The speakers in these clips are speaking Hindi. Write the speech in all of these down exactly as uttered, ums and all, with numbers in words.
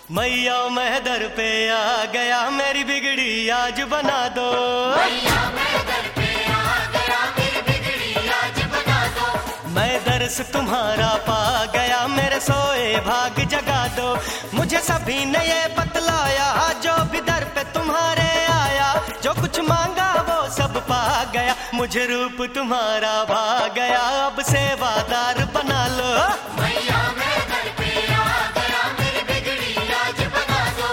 मैया मैं दर पे आ गया, मेरी बिगड़ी आज बना दो। मैया मैं दर पे आ गया, मेरी बिगड़ी आज बना दो। मैं दर्स तुम्हारा पा गया, मेरे सोए भाग जगा दो। मुझे सभी ने ये बतलाया, जो भी दर पे तुम्हारे आया, जो कुछ मांगा वो सब पा गया। मुझे रूप तुम्हारा भा गया, अब सेवादार बना लो। मैया मैं दर पे आ गया, मेरी बिगड़ी आज बना दो।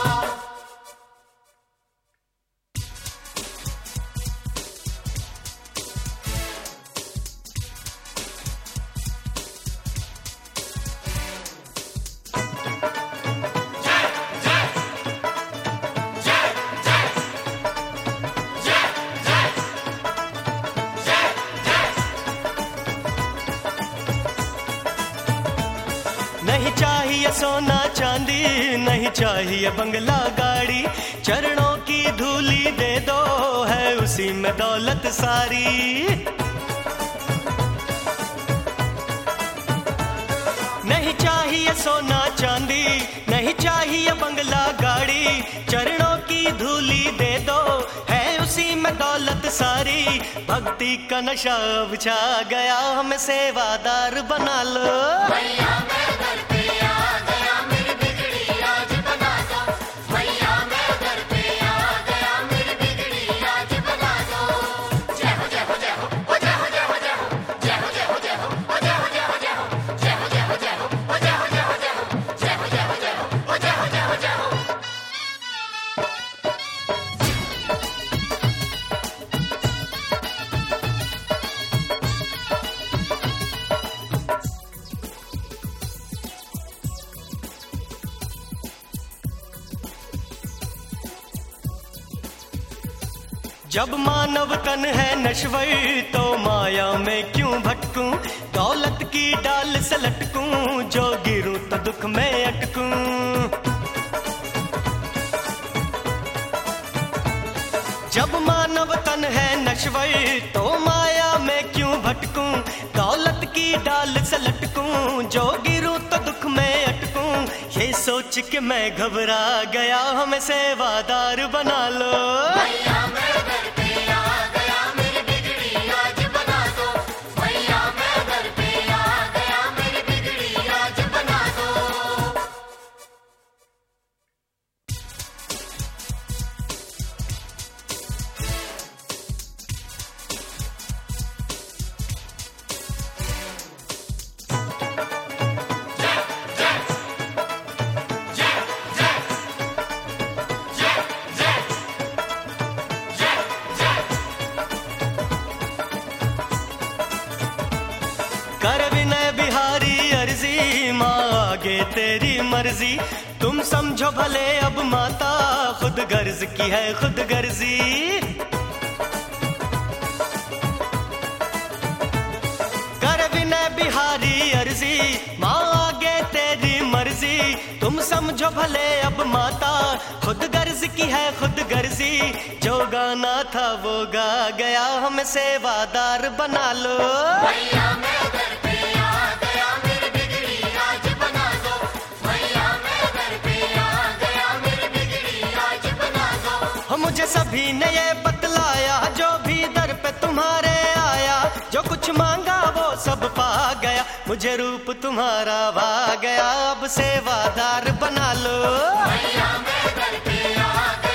नहीं चाहिए सोना चांदी, नहीं चाहिए बंगला गाड़ी, चरणों की धूली दे दो, है उसी में दौलत सारी। नहीं चाहिए सोना चांदी, नहीं चाहिए बंगला गाड़ी, चरणों की धूली दे दो, है उसी में दौलत सारी। भक्ति का नशा अब छा गया, हमें सेवादार बना लो। मैया मैं दर पे आ गया, मेरी बिगड़ी आज बना दो। मैया मैं दर पे आ गया, मेरी बिगड़ी आज बना दो। जय हो जय हो जय हो, ओ जय हो जय हो जय हो, जय हो जय हो जय हो, ओ जय हो जय हो जय हो, जय हो जय हो जय हो, ओ जय हो जय हो जय हो, जय हो जय हो जय हो, ओ जय हो जय हो जय हो। जब मानव तन है नश्वर, तो माया में क्यों भटकूं, दौलत की डाल से लटकूं, जो गिरूं तो दुख में अटकूं। जब मानव तन है नश्वर, तो माया में क्यों भटकूं, दौलत की डाल से लटकूं, जो गिरूं तो दुख में अटकूं। ये सोच के मैं घबरा गया, हमें सेवादार बना लो। मैया मैं दर पे आ गया, मेरी बिगड़ी आज बना दो। मैया मैं दर पे आ गया, मेरी बिगड़ी आज बना दो। कर विनय बिहारी अर्जी, माँ आगे तेरी मर्जी, तुम समझो भले अब माता, खुद गर्ज की है खुद गर्जी। कर विनय बिहारी अर्जी, माँ आगे तेरी मर्जी, तुम समझो भले अब माता, खुद गर्ज की है खुद गर्जी। जो गाना था वो गा गया, हमें सेवादार बना लो। मैया मैं दर पे आ गया, मेरी बिगड़ी आज बना दो। मैया मैं दर पे आ गया, मेरी बिगड़ी आज बना दो। हम मुझे सभी ने ये बतलाया, जो भी दर पे तुम्हारे आया, जो कुछ मांगा वो सब पा गया। मुझे रूप तुम्हारा भा गया, अब सेवादार बना लो। मैया मैं दर पे आ गया।